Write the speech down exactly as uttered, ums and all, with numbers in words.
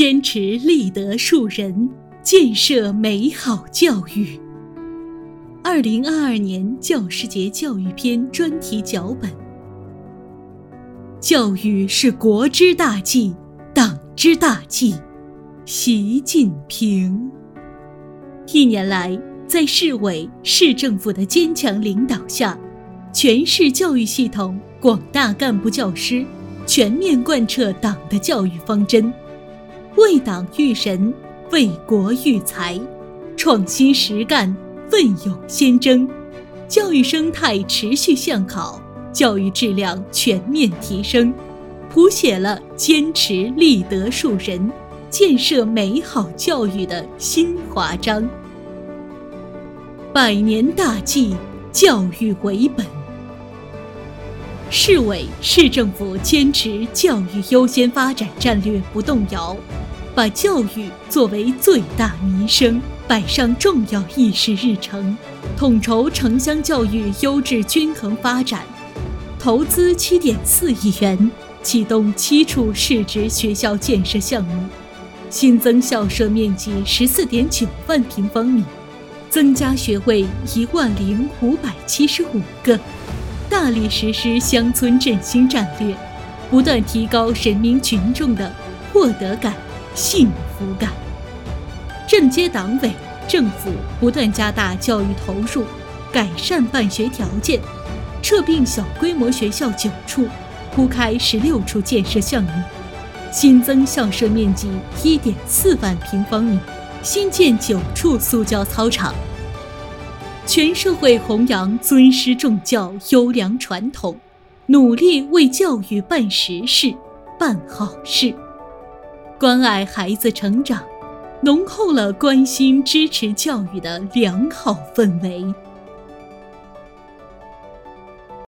坚持立德树人，建设美好教育。二零二二年教师节教育篇专题脚本。教育是国之大计，党之大计。习近平。一年来，在市委、市政府的坚强领导下，全市教育系统广大干部教师全面贯彻党的教育方针，为党育人，为国育才，创新实干，奋勇先争，教育生态持续向好，教育质量全面提升，谱写了坚持立德树人，建设美好教育的新华章。百年大计，教育为本。市委、市政府坚持教育优先发展战略不动摇，把教育作为最大民生摆上重要议事日程，统筹城乡教育优质均衡发展，投资 七点四亿元，启动七处市直学校建设项目，新增校舍面积 十四点九万平方米，增加学位一万零五百七十五个，大力实施乡村振兴战略，不断提高人民群众的获得感、幸福感。镇街党委、政府不断加大教育投入，改善办学条件，撤并小规模学校九处，铺开十六处建设项目，新增校舍面积 一点四万平方米，新建九处塑胶操场。全社会弘扬尊师重教优良传统，努力为教育办实事、办好事，关爱孩子成长，浓厚了关心支持教育的良好氛围。